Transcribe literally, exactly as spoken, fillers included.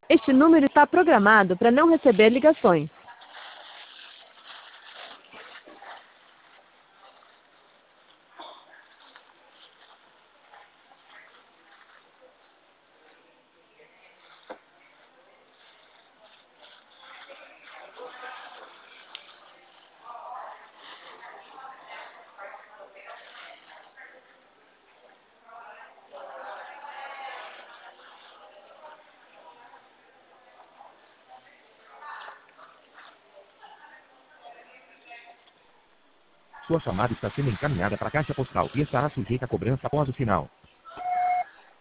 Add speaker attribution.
Speaker 1: Este número está programado para não receber ligações.
Speaker 2: Sua chamada está sendo encaminhada para a caixa postal e estará sujeita a cobrança após o sinal.